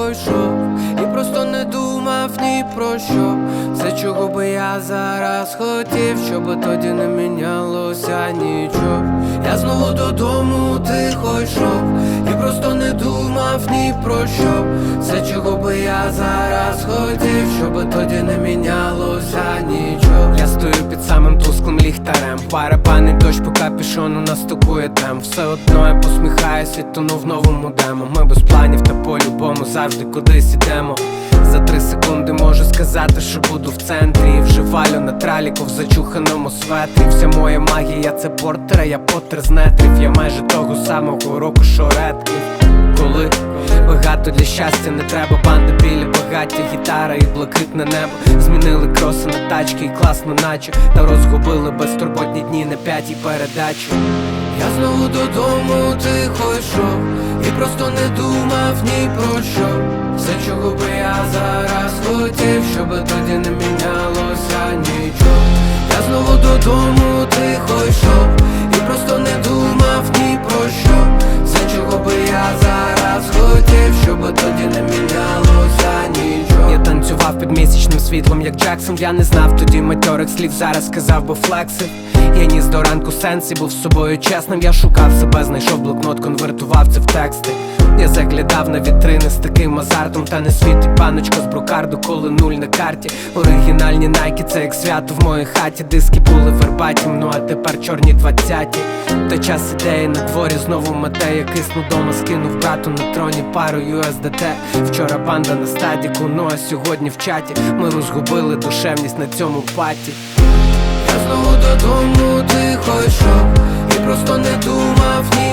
тихо йшов і просто не думав ні про що. Все, чого би я зараз хотів, щоб тоді не мінялося нічого. Я знову додому тихо йшов і просто не думав ні про що. Все, чого би я зараз хотів, щоб тоді не мінялося нічого. Я стою під самим тусклим ліхтарем, барабанить дощ по капюшону настукує тем. Все одно я посміхаюсь і тону в новому демо. Ми без планів та по-любому завжди кудись ідемо. За 3 секунди можу сказати, що буду в центрі. І вже валю на траліку в зачуханому светрі. Вся моя магія це портер, а я Поттер з нетрів. Я майже того самого року, що Редкліф. Коли багато для щастя не треба, банда біля багаття, гітара і блакитне небо. Змінили кроси на тачки і класно наче, та розгубили безтурботні дні на 5-й передачі. Я знову додому тихо йшов і просто не думав ні про що. Все, чого би я зараз хотів, щоб тоді не мінялося нічого. Я знову додому тихо йшов і просто не думав ні про що. Все, чого би я зараз хотів, щоб тоді не мінялося нічого. Я танцював під місячним світлом, як Джексон. Я не знав тоді матьорих слів, зараз сказав би флексив. Я ніс до ранку сенс і був з собою чесним. Я шукав себе, знайшов блокнот, конвертував це в тексти. Я заглядав на вітрини з таким азартом, та не світить паночка з брокарду, коли нуль на карті. Оригінальні найки, це як свято в моїй хаті. Диски були вербатім, ну а тепер чорні 20-ті. Та час ідеї на дворі, знову мете. Я кисну дома, скинув брату на троні пару USDT. Вчора банда на стадіку, ну а сьогодні в чаті. Ми розгубили душевність на цьому паті. Я знову додому тихо йшов і просто не думав ні